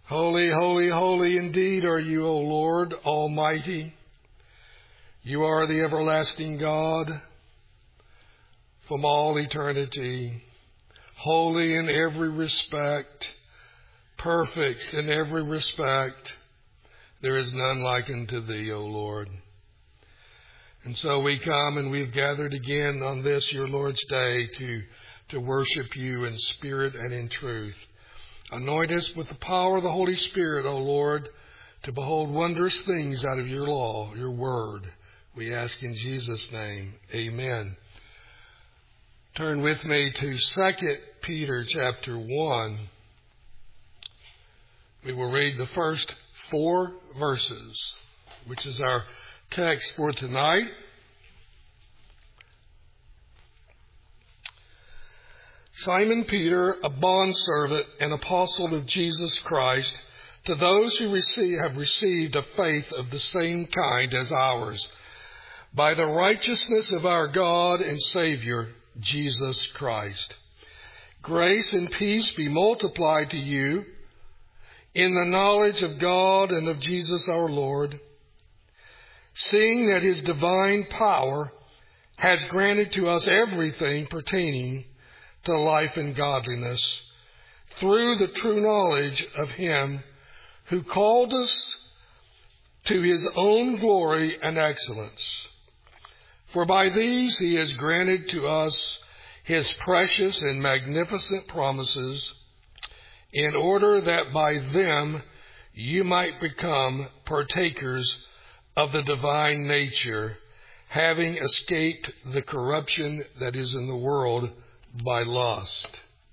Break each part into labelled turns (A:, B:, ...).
A: Holy, holy, holy indeed are you, O Lord Almighty. You are the everlasting God from all eternity, holy in every respect, perfect in every respect. There is none like unto thee, O Lord. And so we come and we've gathered again on this, your Lord's day, to worship you in spirit and in truth. Anoint us with the power of the Holy Spirit, O Lord, to behold wondrous things out of your law, your word. We ask in Jesus' name, amen. Turn with me to 2 Peter chapter 1. We will read the first 4 verses, which is our text for tonight. Simon Peter, a bondservant and apostle of Jesus Christ, to those who have received a faith of the same kind as ours, by the righteousness of our God and Savior, Jesus Christ. Grace and peace be multiplied to you in the knowledge of God and of Jesus our Lord, seeing that his divine power has granted to us everything pertaining to life and godliness, through the true knowledge of him who called us to his own glory and excellence. For by these he has granted to us his precious and magnificent promises, in order that by them you might become partakers of the divine nature, having escaped the corruption that is in the world by lust.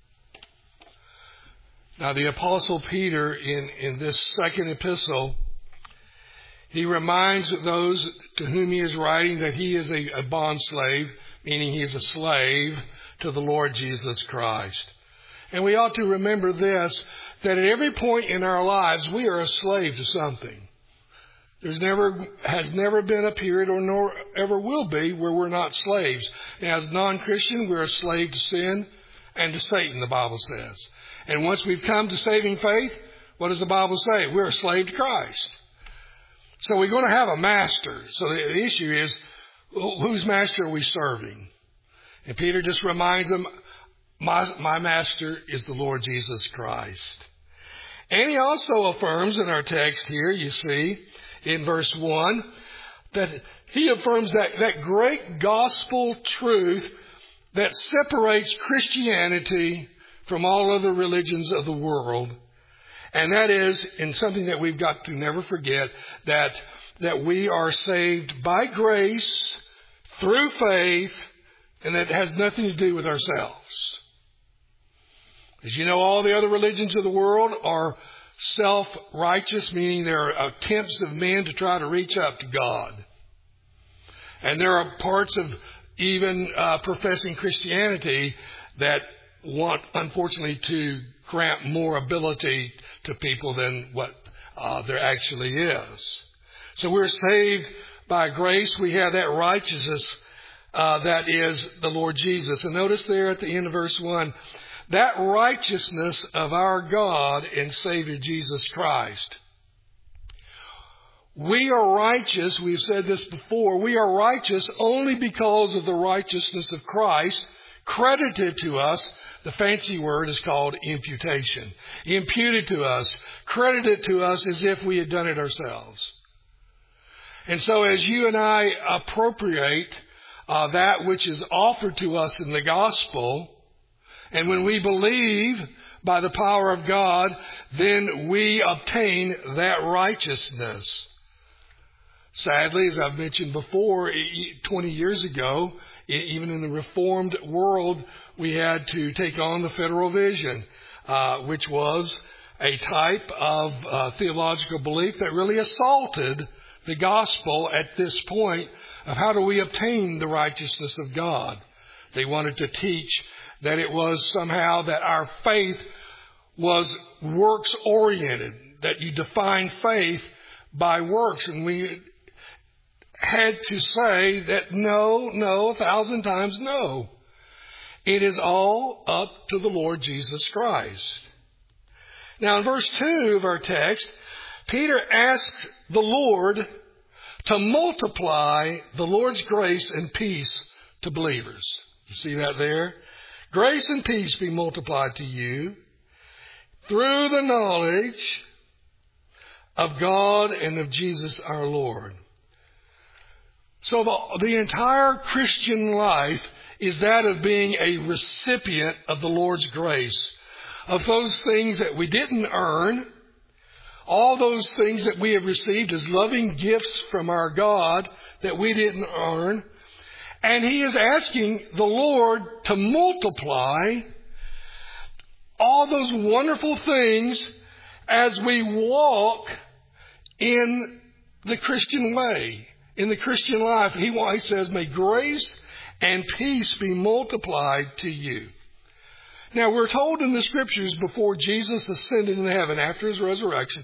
A: Now the Apostle Peter in this second epistle, he reminds those to whom he is writing that he is a bondslave, meaning he is a slave to the Lord Jesus Christ. And we ought to remember this, that at every point in our lives we are a slave to something. Has never been a period, or nor ever will be, where we're not slaves. As non-Christian, we're a slave to sin and to Satan, the Bible says. And once we've come to saving faith, what does the Bible say? We're a slave to Christ. So we're going to have a master. So the issue is, whose master are we serving? And Peter just reminds them, my master is the Lord Jesus Christ. And he also affirms in our text here, you see, in verse 1, that he affirms that great gospel truth that separates Christianity from all other religions of the world. And that is, in something that we've got to never forget, that we are saved by grace, through faith, and that has nothing to do with ourselves. As you know, all the other religions of the world are self-righteous, meaning there are attempts of men to try to reach up to God. And there are parts of even professing Christianity that want, unfortunately, to grant more ability to people than what there actually is. So we're saved by grace. We have that righteousness that is the Lord Jesus. And notice there at the end of verse 1, that righteousness of our God and Savior Jesus Christ. We are righteous, we've said this before, we are righteous only because of the righteousness of Christ credited to us. The fancy word is called imputation. Imputed to us, credited to us as if we had done it ourselves. And so as you and I appropriate that which is offered to us in the gospel, and when we believe by the power of God, then we obtain that righteousness. Sadly, as I've mentioned before, 20 years ago, even in the Reformed world, we had to take on the Federal Vision, which was a type of theological belief that really assaulted the gospel at this point of how do we obtain the righteousness of God. They wanted to teach that it was somehow that our faith was works-oriented, that you define faith by works. And we had to say that no, 1,000 times no. It is all up to the Lord Jesus Christ. Now in verse 2 of our text, Peter asks the Lord to multiply the Lord's grace and peace to believers. You see that there? Grace and peace be multiplied to you through the knowledge of God and of Jesus our Lord. So the entire Christian life is that of being a recipient of the Lord's grace, of those things that we didn't earn, all those things that we have received as loving gifts from our God that we didn't earn. And He is asking the Lord to multiply all those wonderful things as we walk in the Christian way, in the Christian life. He says, may grace and peace be multiplied to you. Now, we're told in the Scriptures before Jesus ascended into heaven after His resurrection,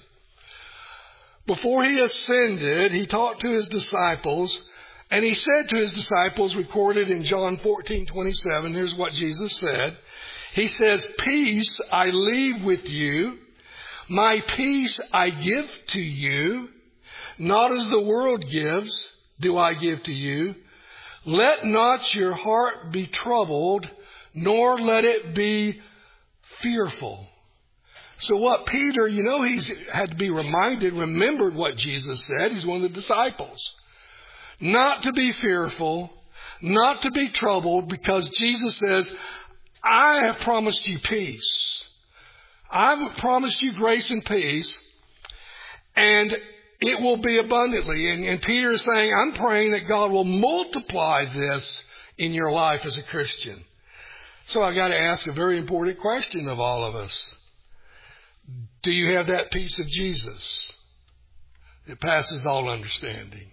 A: before He ascended, He talked to His disciples, and He said to His disciples, recorded in John 14:27, here's what Jesus said. He says, peace I leave with you, my peace I give to you, not as the world gives, do I give to you. Let not your heart be troubled, nor let it be fearful. So what Peter, he's had to be remembered what Jesus said. He's one of the disciples. Not to be fearful, not to be troubled, because Jesus says, I have promised you peace. I've promised you grace and peace, and it will be abundantly. And Peter is saying, I'm praying that God will multiply this in your life as a Christian. So I got to ask a very important question of all of us. Do you have that peace of Jesus that passes all understanding?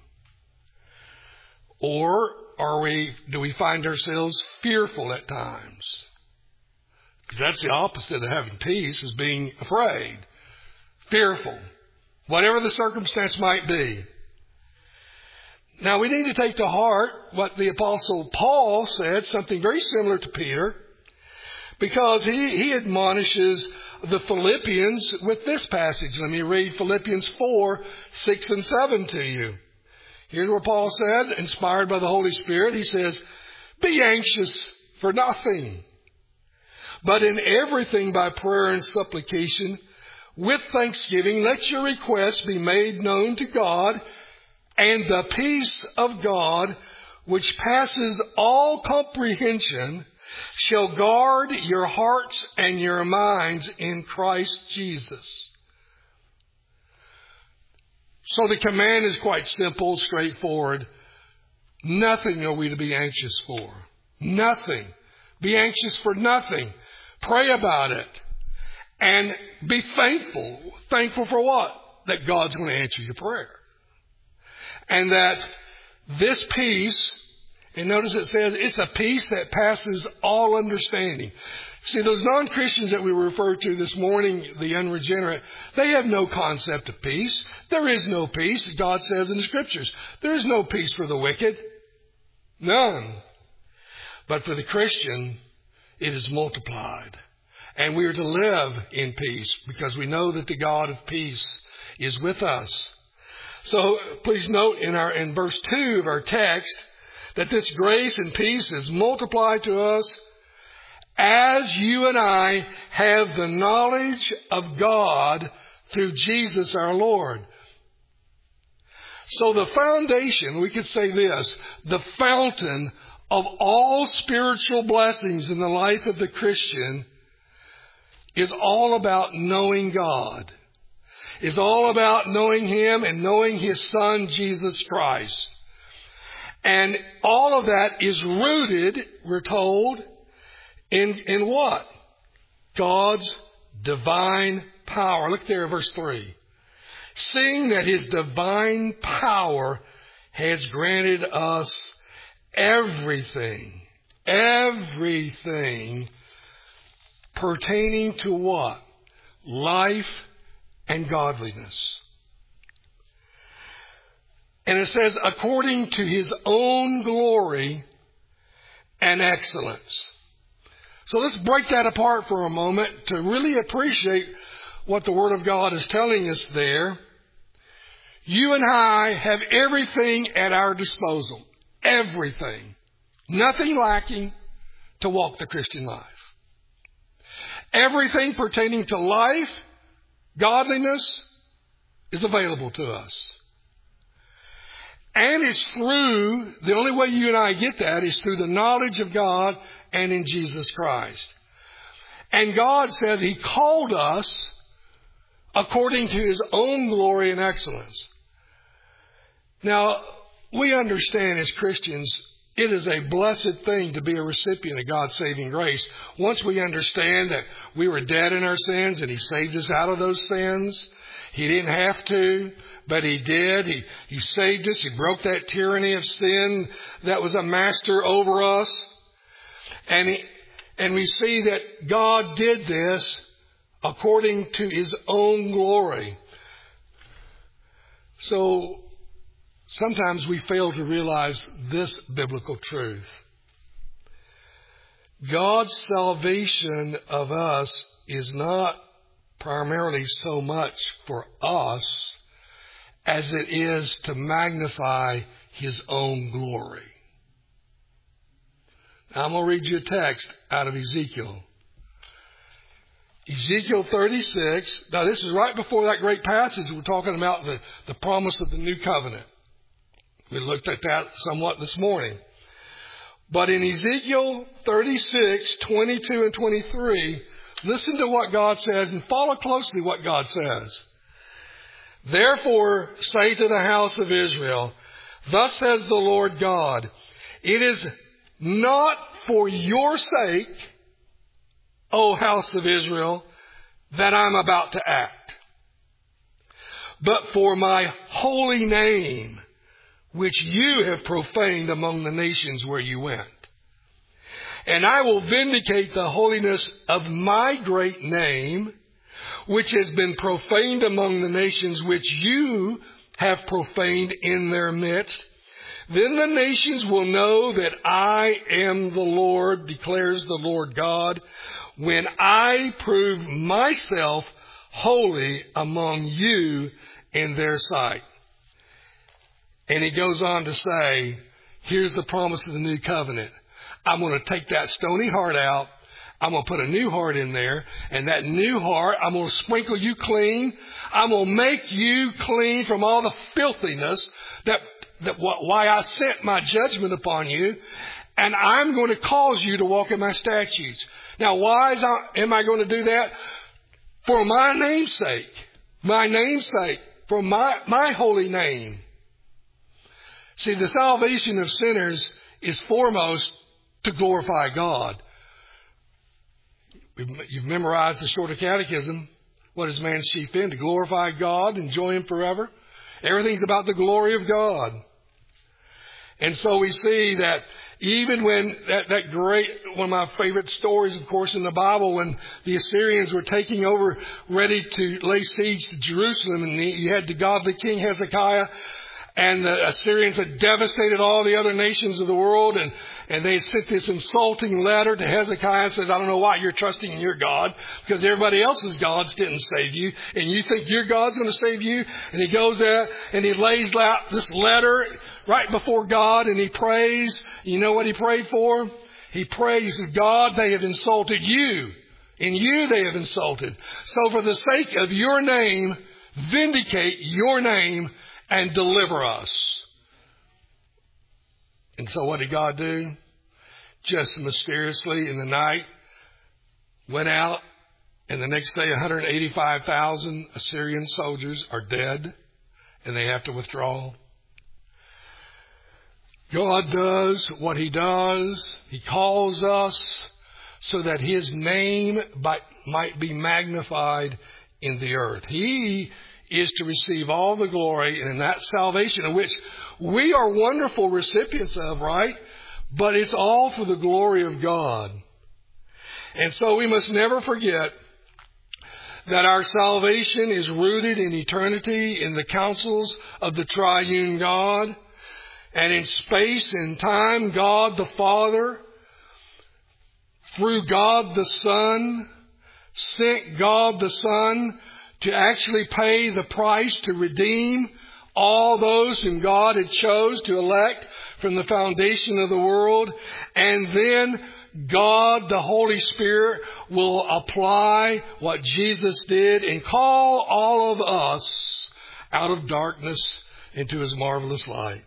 A: Or do we find ourselves fearful at times? Because that's the opposite of having peace, is being afraid, fearful, whatever the circumstance might be. Now we need to take to heart what the Apostle Paul said, something very similar to Peter, because he admonishes the Philippians with this passage. Let me read Philippians 4:6 and 7 to you. Here's what Paul said, inspired by the Holy Spirit. He says, be anxious for nothing, but in everything by prayer and supplication, with thanksgiving, let your requests be made known to God, and the peace of God, which passes all comprehension, shall guard your hearts and your minds in Christ Jesus. So the command is quite simple, straightforward. Nothing are we to be anxious for. Nothing. Be anxious for nothing. Pray about it. And be thankful. Thankful for what? That God's going to answer your prayer. And that this peace, and notice it says it's a peace that passes all understanding. See, those non-Christians that we referred to this morning, the unregenerate, they have no concept of peace. There is no peace, God says in the Scriptures. There is no peace for the wicked. None. But for the Christian, it is multiplied. And we are to live in peace because we know that the God of peace is with us. So please note in verse 2 of our text that this grace and peace is multiplied to us as you and I have the knowledge of God through Jesus our Lord. So the foundation, we could say this, the fountain of all spiritual blessings in the life of the Christian is all about knowing God. Is all about knowing Him and knowing His Son, Jesus Christ. And all of that is rooted, we're told, in what? God's divine power. Look there at verse 3. Seeing that His divine power has granted us everything pertaining to what? Life and godliness. And it says, according to His own glory and excellence. So let's break that apart for a moment to really appreciate what the Word of God is telling us there, you and I have everything at our disposal. Everything. Nothing lacking to walk the Christian life. Everything pertaining to life, godliness, is available to us. And it's through, the only way you and I get that is through the knowledge of God and in Jesus Christ. And God says He called us according to His own glory and excellence. Now, we understand as Christians, it is a blessed thing to be a recipient of God's saving grace. Once we understand that we were dead in our sins and He saved us out of those sins, He didn't have to, but He did. He saved us. He broke that tyranny of sin that was a master over us. And we see that God did this according to His own glory. So sometimes we fail to realize this biblical truth. God's salvation of us is not primarily so much for us as it is to magnify His own glory. Now, I'm going to read you a text out of Ezekiel. Ezekiel 36. Now, this is right before that great passage we're talking about the promise of the new covenant. We looked at that somewhat this morning. But in Ezekiel 36, 22 and 23, listen to what God says and follow closely what God says. Therefore, say to the house of Israel, thus says the Lord God, it is not for your sake, O house of Israel, that I'm about to act, but for my holy name, which you have profaned among the nations where you went. And I will vindicate the holiness of my great name, which has been profaned among the nations which you have profaned in their midst. Then the nations will know that I am the Lord, declares the Lord God, when I prove myself holy among you in their sight. And He goes on to say, here's the promise of the new covenant. I'm going to take that stony heart out. I'm going to put a new heart in there. And that new heart, I'm going to sprinkle you clean. I'm going to make you clean from all the filthiness why I sent my judgment upon you. And I'm going to cause you to walk in my statutes. Now, why am I going to do that? For my name's sake. My name's sake. For my holy name. See, the salvation of sinners is foremost to glorify God. You've memorized the Shorter Catechism. What is man's chief end? To glorify God, enjoy Him forever. Everything's about the glory of God. And so we see that even when that great, one of my favorite stories, of course, in the Bible, when the Assyrians were taking over, ready to lay siege to Jerusalem, and you had the godly king Hezekiah, and the Assyrians had devastated all the other nations of the world, and they sent this insulting letter to Hezekiah and said, I don't know why you're trusting in your God, because everybody else's gods didn't save you, and you think your God's going to save you? And he goes there and he lays out this letter right before God, and he prays. You know what he prayed for? He prays, God, they have insulted you. In you they have insulted. So for the sake of your name, vindicate your name and deliver us. And so what did God do? Just mysteriously in the night, went out, and the next day 185,000 Assyrian soldiers are dead, and they have to withdraw. God does what He does. He calls us so that His name might be magnified in the earth. He is to receive all the glory, and in that salvation of which we are wonderful recipients of, right? But it's all for the glory of God. And so we must never forget that our salvation is rooted in eternity, in the counsels of the triune God. And in space and time, God the Father, through God the Son, sent God the Son to actually pay the price to redeem all those whom God had chose to elect from the foundation of the world. And then God, the Holy Spirit, will apply what Jesus did and call all of us out of darkness into His marvelous light.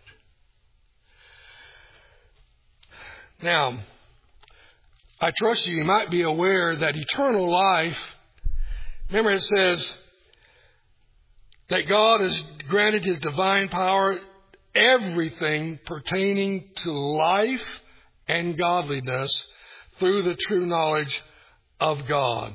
A: Now, I trust you might be aware that eternal life, remember it says that God has granted His divine power everything pertaining to life and godliness through the true knowledge of God.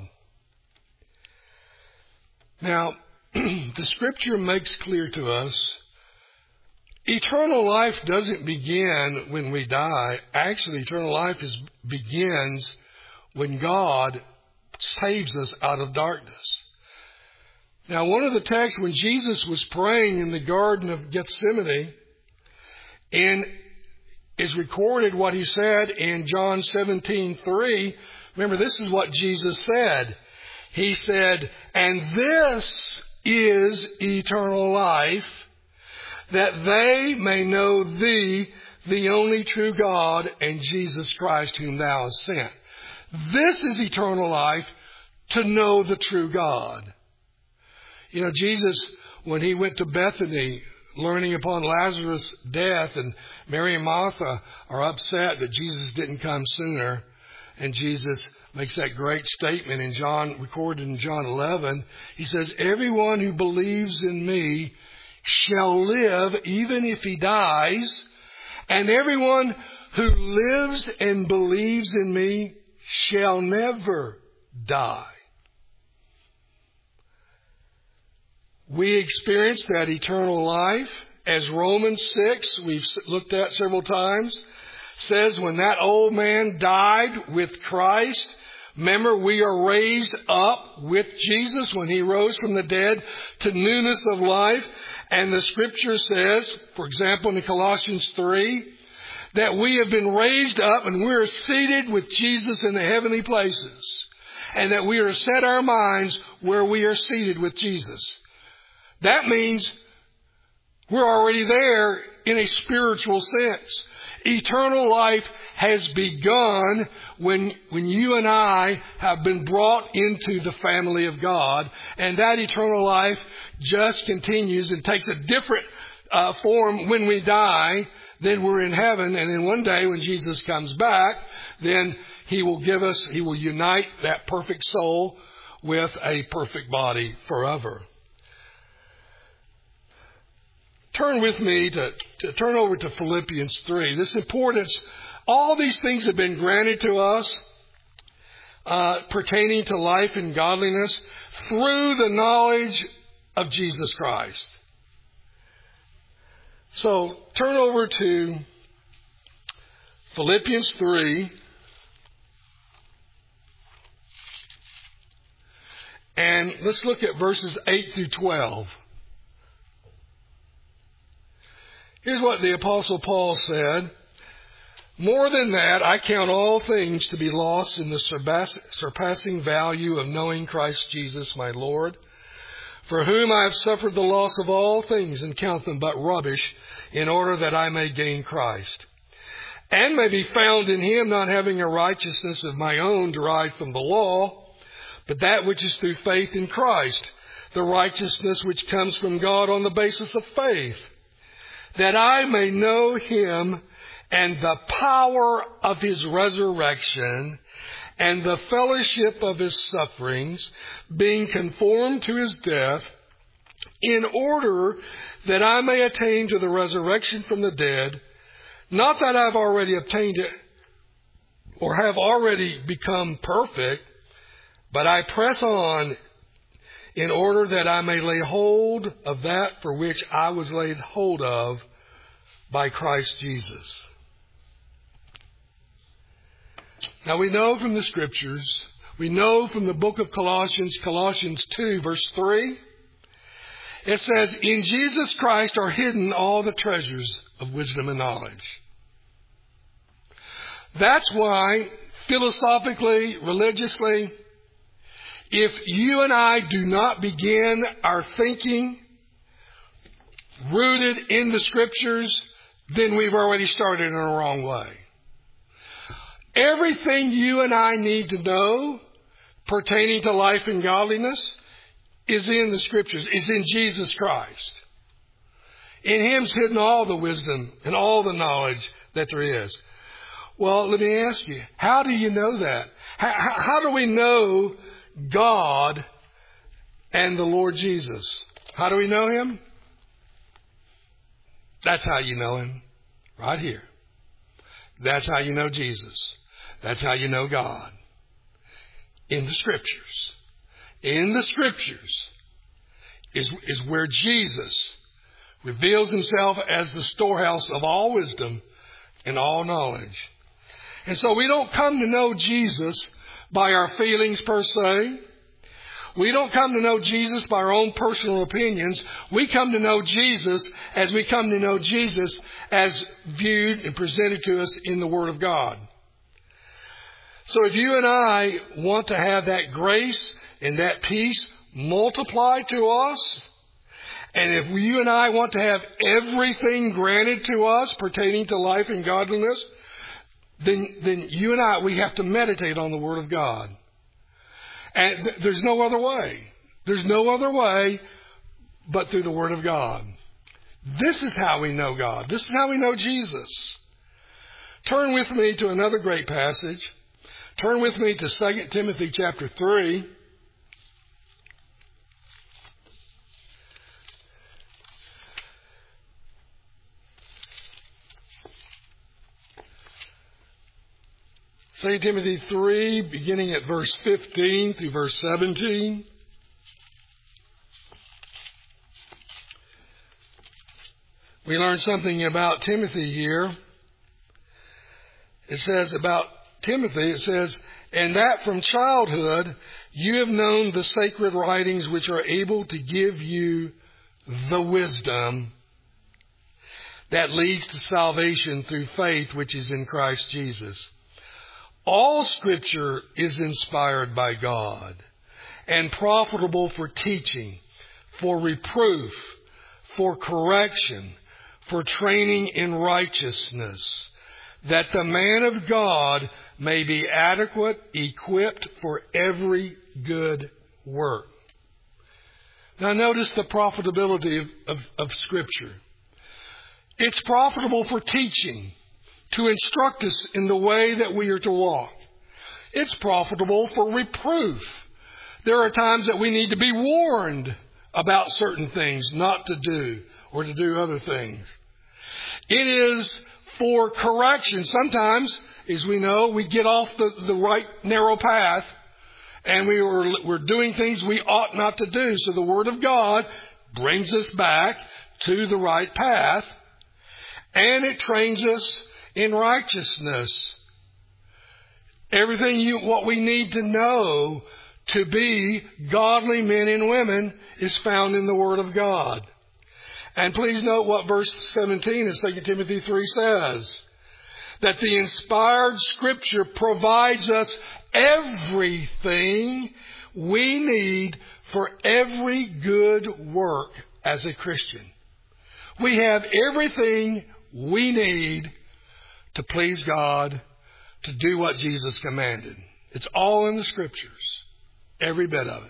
A: Now, the Scripture makes clear to us, eternal life doesn't begin when we die. Actually, eternal life begins when God saves us out of darkness. Now, one of the texts when Jesus was praying in the Garden of Gethsemane, and is recorded what He said in John 17:3. Remember, this is what Jesus said. He said, "And this is eternal life, that they may know Thee, the only true God, and Jesus Christ, whom Thou hast sent." This is eternal life, to know the true God. You know, Jesus, when He went to Bethany, learning upon Lazarus' death, and Mary and Martha are upset that Jesus didn't come sooner. And Jesus makes that great statement in John, recorded in John 11. He says, "Everyone who believes in me shall live even if he dies, and everyone who lives and believes in me shall never die." We experience that eternal life, as Romans 6, we've looked at several times, says when that old man died with Christ, remember, we are raised up with Jesus when He rose from the dead to newness of life. And the Scripture says, for example, in Colossians 3, that we have been raised up and we are seated with Jesus in the heavenly places. And that we are to set our minds where we are seated with Jesus. That means we're already there in a spiritual sense. Eternal life has begun when you and I have been brought into the family of God. And that eternal life just continues and takes a different form when we die. Then we're in heaven. And then one day when Jesus comes back, then He will unite that perfect soul with a perfect body forever. Turn with me to turn over to Philippians 3. This importance, all these things have been granted to us pertaining to life and godliness through the knowledge of Jesus Christ. So turn over to Philippians 3. And let's look at verses 8 through 12. Here's what the Apostle Paul said. "More than that, I count all things to be lost in the surpassing value of knowing Christ Jesus my Lord, for whom I have suffered the loss of all things and count them but rubbish, in order that I may gain Christ, and may be found in Him, not having a righteousness of my own derived from the law, but that which is through faith in Christ, the righteousness which comes from God on the basis of faith, that I may know Him and the power of His resurrection and the fellowship of His sufferings, being conformed to His death, in order that I may attain to the resurrection from the dead. Not that I've already obtained it or have already become perfect, but I press on in order that I may lay hold of that for which I was laid hold of by Christ Jesus." Now we know from the Scriptures, we know from the book of Colossians 2, verse 3, it says, "In Jesus Christ are hidden all the treasures of wisdom and knowledge." That's why, philosophically, religiously, If you and I do not begin our thinking rooted in the Scriptures, then we've already started in the wrong way. Everything you and I need to know pertaining to life and godliness is in the Scriptures, is in Jesus Christ. In Him's hidden all the wisdom and all the knowledge that there is. Well, let me ask you, how do you know that? How do we know God and the Lord Jesus? How do we know Him? That's how you know Him. Right here. That's how you know Jesus. That's how you know God. In the Scriptures. In the Scriptures is where Jesus reveals Himself as the storehouse of all wisdom and all knowledge. And so we don't come to know Jesus by our feelings per se. We don't come to know Jesus by our own personal opinions. We come to know Jesus as we come to know Jesus as viewed and presented to us in the Word of God. So if you and I want to have that grace and that peace multiplied to us, and if you and I want to have everything granted to us pertaining to life and godliness, then you and I, we have to meditate on the Word of God. And there's no other way. There's no other way but through the Word of God. This is how we know God. This is how we know Jesus. Turn with me to another great passage. Turn with me to 2 Timothy chapter 3. Second Timothy 3, beginning at verse 15 through verse 17. We learn something about Timothy here. It says about Timothy, it says, "And that from childhood you have known the sacred writings which are able to give you the wisdom that leads to salvation through faith which is in Christ Jesus. All Scripture is inspired by God and profitable for teaching, for reproof, for correction, for training in righteousness, that the man of God may be adequate, equipped for every good work." Now notice the profitability of Scripture. It's profitable for teaching, to instruct us in the way that we are to walk. It's profitable for reproof. There are times that we need to be warned about certain things not to do or to do other things. It is for correction. Sometimes, as we know, we get off the right narrow path and we're doing things we ought not to do. So the Word of God brings us back to the right path, and it trains us in righteousness. Everything what we need to know to be godly men and women is found in the Word of God. And please note what verse 17 of 2 Timothy 3 says. That the inspired Scripture provides us everything we need for every good work as a Christian. We have everything we need to please God, to do what Jesus commanded. It's all in the Scriptures. Every bit of it.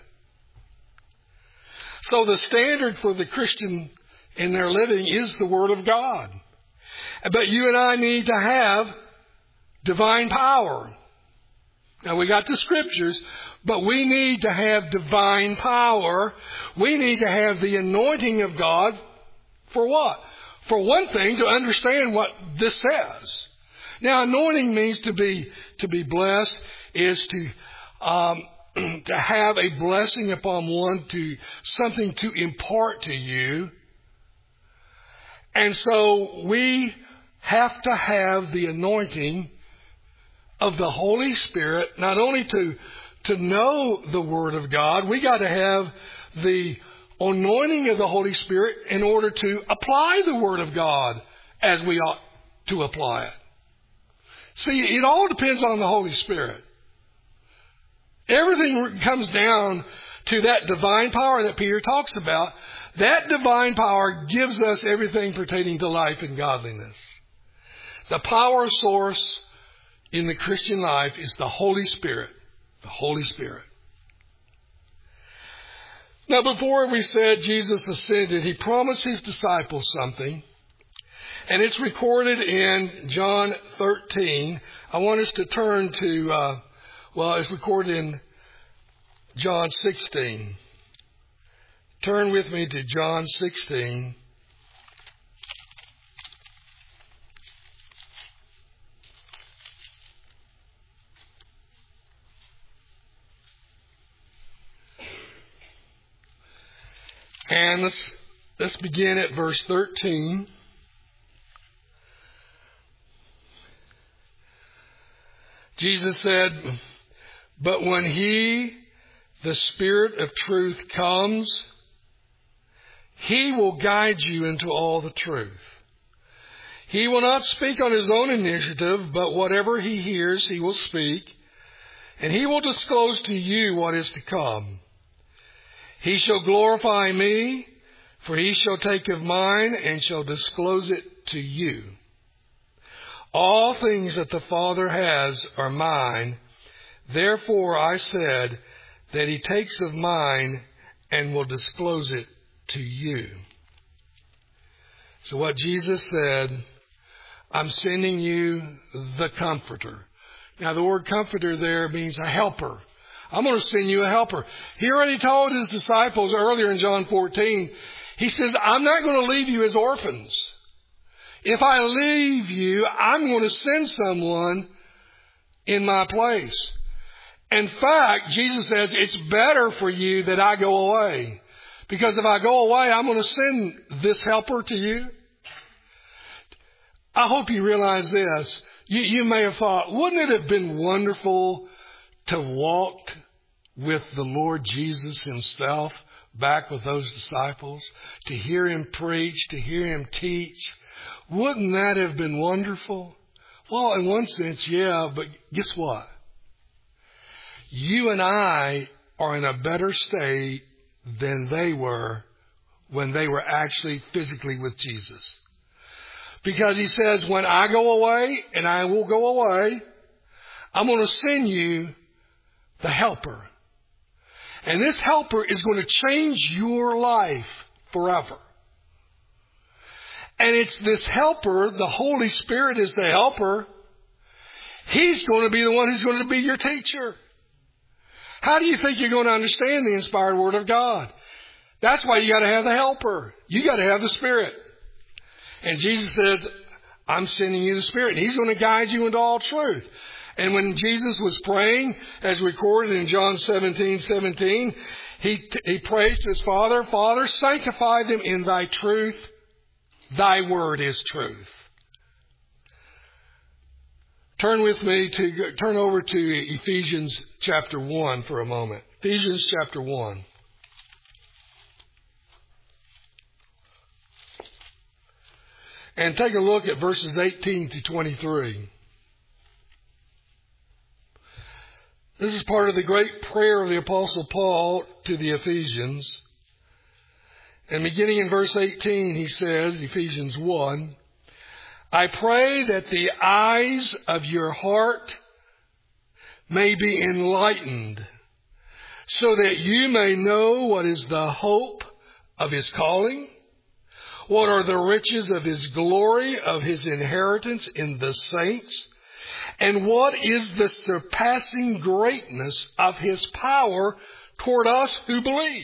A: So the standard for the Christian in their living is the Word of God. But you and I need to have divine power. Now we got the Scriptures, but we need to have divine power. We need to have the anointing of God for what? For one thing, to understand what this says. Now, anointing means to be blessed, is to have a blessing upon one, to something to impart to you. And so we have to have the anointing of the Holy Spirit, not only to know the Word of God, we got to have the anointing of the Holy Spirit in order to apply the Word of God as we ought to apply it. See, it all depends on the Holy Spirit. Everything comes down to that divine power that Peter talks about. That divine power gives us everything pertaining to life and godliness. The power source in the Christian life is the Holy Spirit. The Holy Spirit. Now, before we said Jesus ascended, he promised his disciples something. And it's recorded in John 13. I want us to turn to, it's recorded in John 16. Turn with me to John 16. And let's begin at verse 13. Jesus said, "But when he, the Spirit of truth, comes, he will guide you into all the truth. He will not speak on his own initiative, but whatever he hears, he will speak, and he will disclose to you what is to come. He shall glorify me, for he shall take of mine and shall disclose it to you. All things that the Father has are mine. Therefore I said that he takes of mine and will disclose it to you." So what Jesus said, I'm sending you the Comforter. Now the word Comforter there means a helper. I'm going to send you a helper. He already told his disciples earlier in John 14, he says, I'm not going to leave you as orphans. If I leave you, I'm going to send someone in my place. In fact, Jesus says, it's better for you that I go away. Because if I go away, I'm going to send this helper to you. I hope you realize this. You may have thought, wouldn't it have been wonderful to walk with the Lord Jesus himself back with those disciples, to hear him preach, to hear him teach? Wouldn't that have been wonderful? Well, in one sense, yeah, but guess what? You and I are in a better state than they were when they were actually physically with Jesus. Because he says, when I go away, and I will go away, I'm going to send you the helper. And this helper is going to change your life forever. And it's this helper, the Holy Spirit is the helper. He's going to be the one who's going to be your teacher. How do you think you're going to understand the inspired Word of God? That's why you got to have the helper. You got to have the Spirit. And Jesus says, I'm sending you the Spirit. He's going to guide you into all truth. And when Jesus was praying, as recorded in John 17:17, he prays to his Father, Father, sanctify them in thy truth. Thy word is truth. Turn over to Ephesians chapter 1 for a moment. Ephesians chapter 1. And take a look at verses 18 to 23. This is part of the great prayer of the Apostle Paul to the Ephesians. And beginning in verse 18, he says, Ephesians 1, I pray that the eyes of your heart may be enlightened, so that you may know what is the hope of his calling, what are the riches of his glory, of his inheritance in the saints, and what is the surpassing greatness of his power toward us who believe.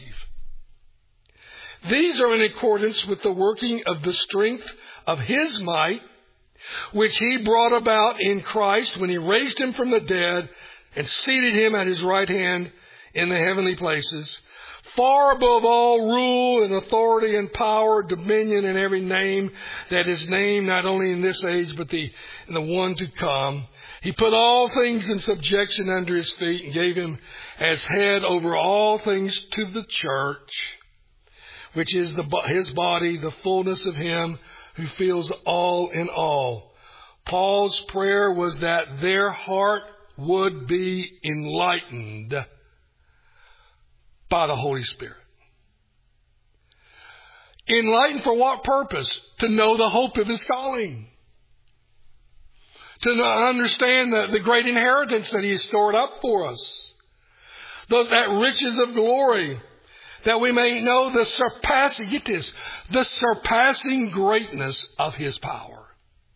A: These are in accordance with the working of the strength of his might, which he brought about in Christ when he raised him from the dead and seated him at his right hand in the heavenly places, far above all rule and authority and power, dominion, and every name that is named, not only in this age, but in the one to come. He put all things in subjection under his feet and gave him as head over all things to the church, which is his body, the fullness of him who fills all in all. Paul's prayer was that their heart would be enlightened by the Holy Spirit. Enlightened for what purpose? To know the hope of His calling. To understand the great inheritance that He has stored up for us. That riches of glory. That we may know the surpassing greatness of His power.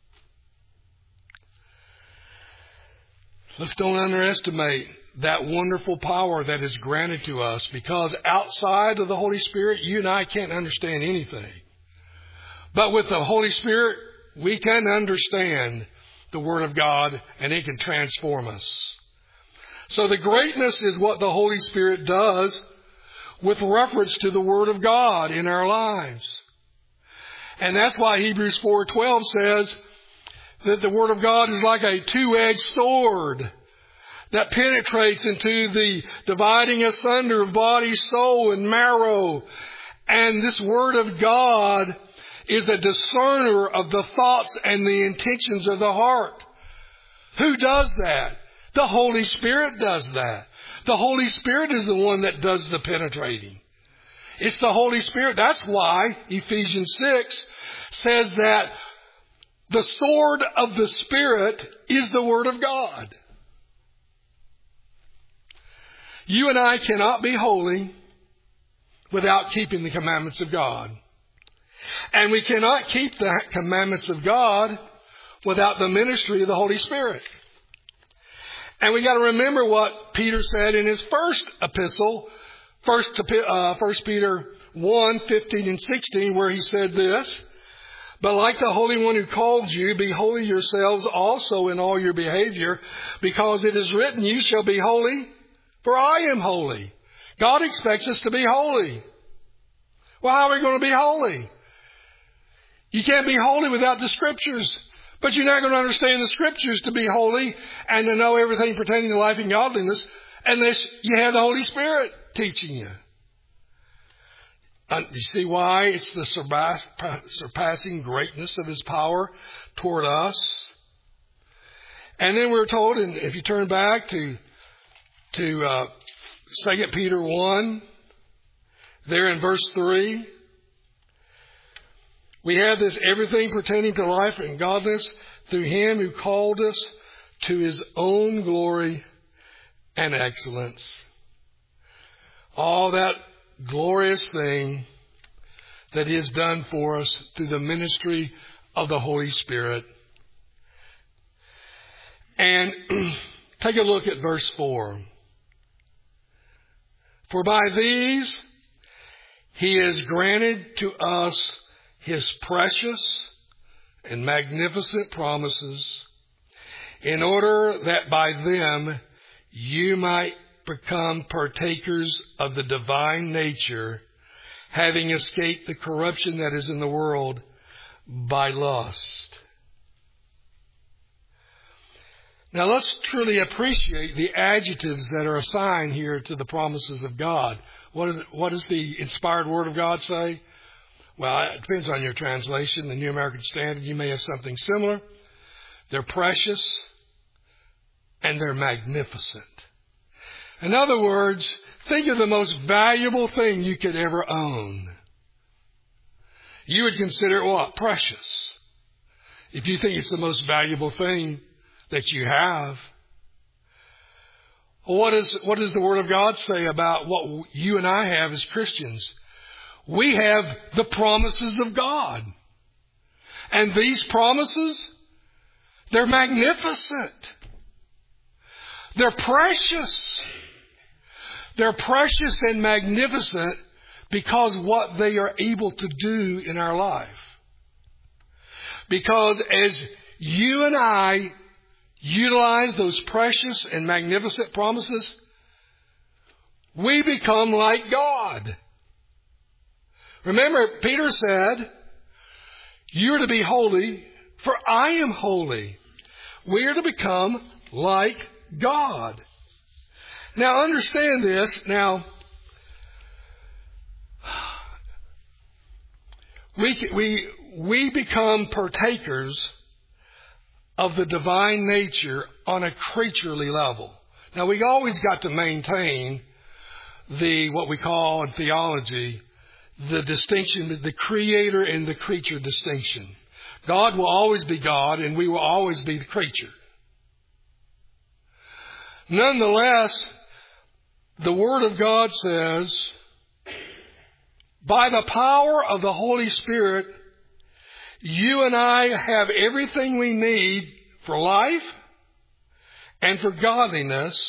A: Let's don't underestimate that wonderful power that is granted to us, because outside of the Holy Spirit, you and I can't understand anything. But with the Holy Spirit, we can understand the Word of God, and it can transform us. So the greatness is what the Holy Spirit does with reference to the Word of God in our lives. And that's why Hebrews 4:12 says that the Word of God is like a two-edged sword that penetrates into the dividing asunder of body, soul, and marrow. And this Word of God is a discerner of the thoughts and the intentions of the heart. Who does that? The Holy Spirit does that. The Holy Spirit is the one that does the penetrating. It's the Holy Spirit. That's why Ephesians 6 says that the sword of the Spirit is the Word of God. You and I cannot be holy without keeping the commandments of God. And we cannot keep the commandments of God without the ministry of the Holy Spirit. And we got to remember what Peter said in his first epistle, 1 Peter 1:15 and 16, where he said this: "But like the Holy One who called you, be holy yourselves also in all your behavior, because it is written, you shall be holy, for I am holy." God expects us to be holy. Well, how are we going to be holy? You can't be holy without the Scriptures. But you're not going to understand the Scriptures to be holy and to know everything pertaining to life and godliness unless you have the Holy Spirit teaching you. You see why it's the surpassing greatness of His power toward us? And then we're told, and if you turn back to 2 Peter 1, there in verse 3, we have this: everything pertaining to life and godliness through Him who called us to His own glory and excellence. All that glorious thing that He has done for us through the ministry of the Holy Spirit. And take a look at verse 4. "For by these He has granted to us His precious and magnificent promises, in order that by them you might become partakers of the divine nature, having escaped the corruption that is in the world by lust." Now let's truly appreciate the adjectives that are assigned here to the promises of God. What does the inspired Word of God say? Well, it depends on your translation. The New American Standard, you may have something similar. They're precious and they're magnificent. In other words, think of the most valuable thing you could ever own. You would consider it what? Precious. If you think it's the most valuable thing that you have. What does the Word of God say about what you and I have as Christians? We have the promises of God. And these promises, they're magnificent. They're precious. They're precious and magnificent because what they are able to do in our life. Because as you and I utilize those precious and magnificent promises, we become like God. Remember, Peter said, "You're to be holy, for I am holy." We are to become like God. Now, understand this. Now, we become partakers of the divine nature on a creaturely level. Now, we always got to maintain what we call in theology, the distinction, the creator and the creature distinction. God will always be God, and we will always be the creature. Nonetheless, the Word of God says, by the power of the Holy Spirit, you and I have everything we need for life and for godliness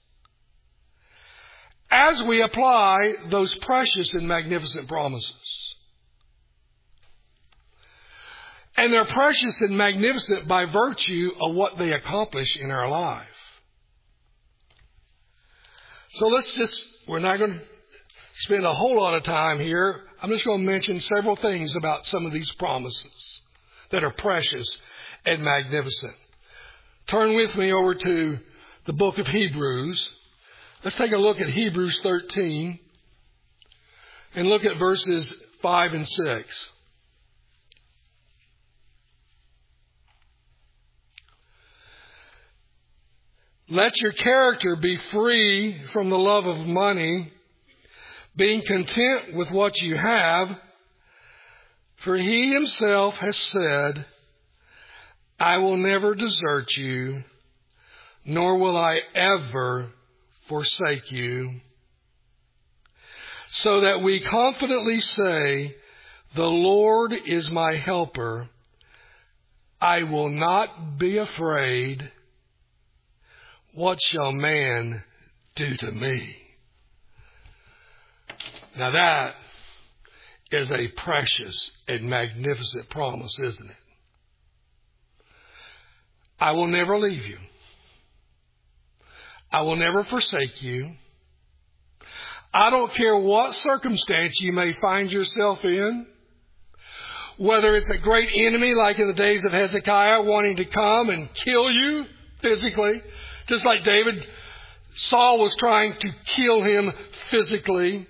A: as we apply those precious and magnificent promises. And they're precious and magnificent by virtue of what they accomplish in our life. So we're not going to spend a whole lot of time here. I'm just going to mention several things about some of these promises that are precious and magnificent. Turn with me over to the book of Hebrews. Let's take a look at Hebrews 13 and look at verses 5 and 6. Let your character be free from the love of money, being content with what you have, for he himself has said, I will never desert you, nor will I ever forsake you. So that we confidently say, the Lord is my helper. I will not be afraid. What shall man do to me? Now that is a precious and magnificent promise, isn't it? I will never leave you. I will never forsake you. I don't care what circumstance you may find yourself in, whether it's a great enemy like in the days of Hezekiah wanting to come and kill you physically, just like Saul was trying to kill him physically.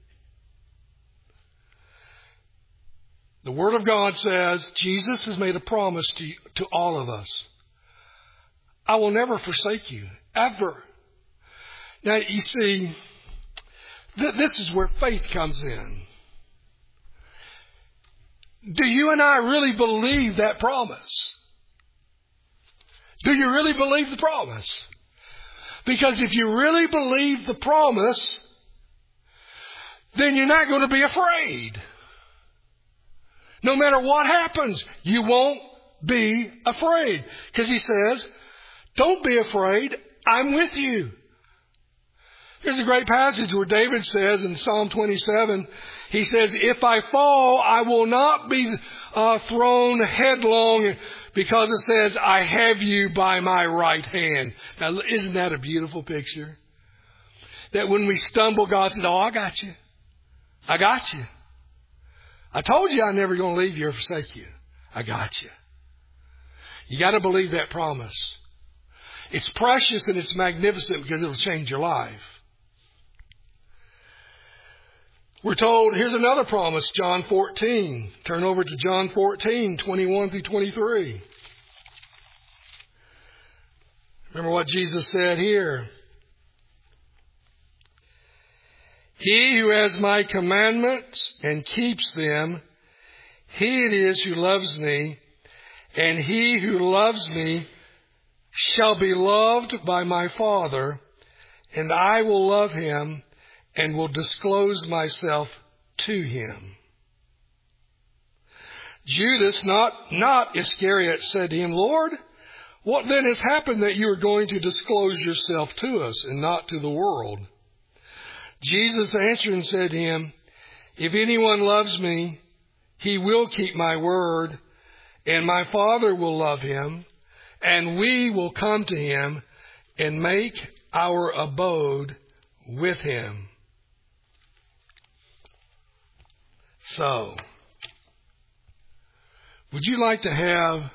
A: The Word of God says Jesus has made a promise to all of us. I will never forsake you, ever. Now, you see, this is where faith comes in. Do you and I really believe that promise? Do you really believe the promise? Because if you really believe the promise, then you're not going to be afraid. No matter what happens, you won't be afraid. Because he says, don't be afraid, I'm with you. There's a great passage where David says in Psalm 27, he says, if I fall, I will not be thrown headlong, because it says, I have you by my right hand. Now, isn't that a beautiful picture? That when we stumble, God says, oh, I got you. I got you. I told you I'm never going to leave you or forsake you. I got you. You got to believe that promise. It's precious and it's magnificent because it'll change your life. We're told, here's another promise, John 14. Turn over to John 14, 21 through 23. Remember what Jesus said here. He who has my commandments and keeps them, he it is who loves me, and he who loves me shall be loved by my Father, and I will love him and will disclose myself to him. Judas, not Iscariot, said to him, Lord, what then has happened that you are going to disclose yourself to us and not to the world? Jesus answered and said to him, if anyone loves me, he will keep my word, and my Father will love him, and we will come to him and make our abode with him. So, would you like to have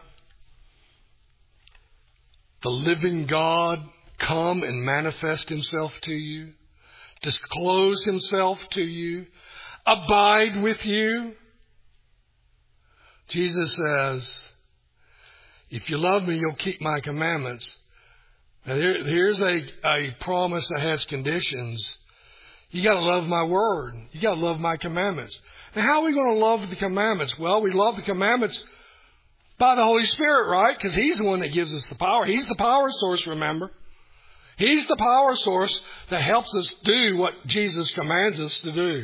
A: the living God come and manifest himself to you? Disclose himself to you? Abide with you? Jesus says, if you love me, you'll keep my commandments. Now here's a promise that has conditions. You got to love my word. You got to love my commandments. Now, how are we going to love the commandments? Well, we love the commandments by the Holy Spirit, right? Because He's the one that gives us the power. He's the power source, remember? He's the power source that helps us do what Jesus commands us to do.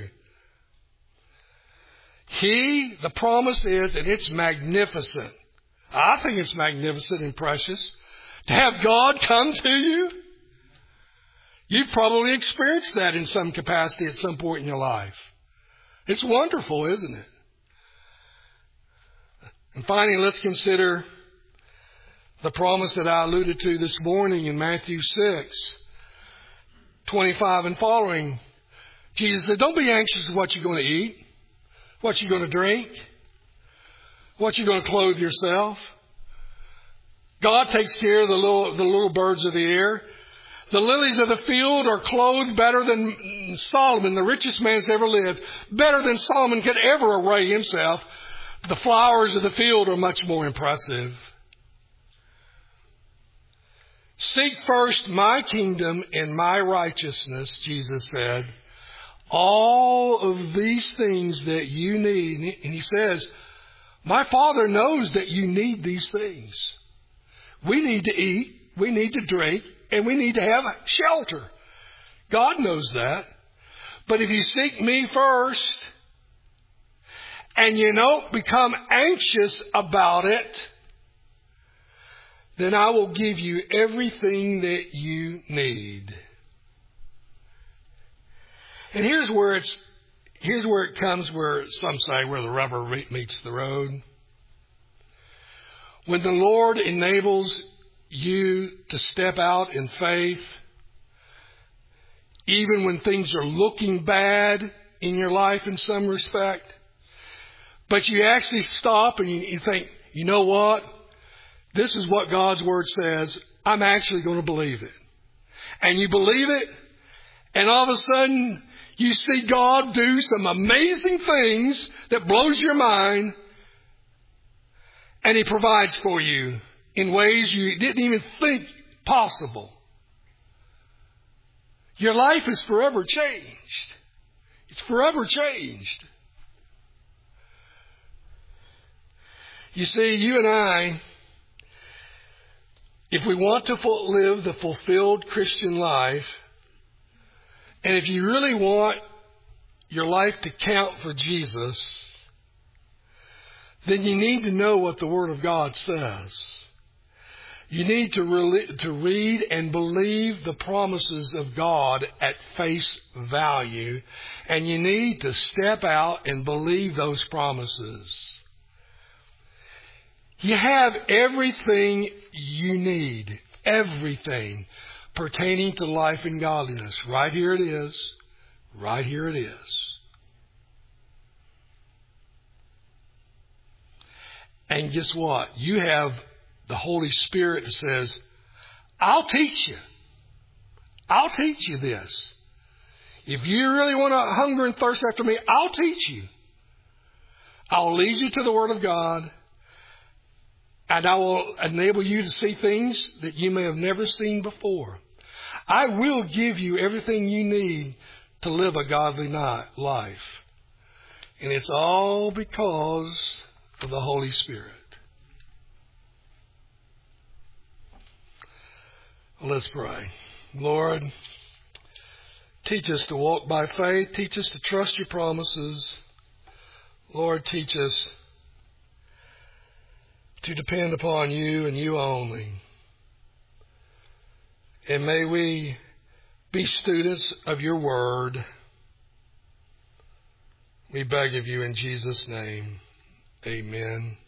A: The promise is, and it's magnificent. I think it's magnificent and precious to have God come to you. You've probably experienced that in some capacity at some point in your life. It's wonderful, isn't it? And finally, let's consider the promise that I alluded to this morning in Matthew 6:25 and following. Jesus said, don't be anxious of what you're going to eat, what you're going to drink, what you're going to clothe yourself. God takes care of the little birds of the air. The lilies of the field are clothed better than Solomon, the richest man that's ever lived. Better than Solomon could ever array himself. The flowers of the field are much more impressive. Seek first my kingdom and my righteousness, Jesus said. All of these things that you need. And He says, my Father knows that you need these things. We need to eat, we need to drink, and we need to have shelter. God knows that. But if you seek me first, and you don't become anxious about it, then I will give you everything that you need. And here's where it comes, where some say where the rubber meets the road. When the Lord enables you to step out in faith, even when things are looking bad in your life in some respect, but you actually stop and you think, you know what? This is what God's Word says. I'm actually going to believe it. And you believe it, and all of a sudden you see God do some amazing things that blows your mind, and He provides for you in ways you didn't even think possible. Your life is forever changed. It's forever changed. You see, you and I, if we want to live the fulfilled Christian life, and if you really want your life to count for Jesus, then you need to know what the Word of God says. You need to read and believe the promises of God at face value, and you need to step out and believe those promises. You have everything you need, everything pertaining to life and godliness. Right here it is. Right here it is. And guess what? You have the Holy Spirit that says, I'll teach you. I'll teach you this. If you really want to hunger and thirst after me, I'll teach you. I'll lead you to the Word of God. And I will enable you to see things that you may have never seen before. I will give you everything you need to live a godly life. And it's all because of the Holy Spirit. Let's pray. Lord, teach us to walk by faith. Teach us to trust your promises. Lord, teach us to depend upon you and you only. And may we be students of your word. We beg of you in Jesus' name. Amen.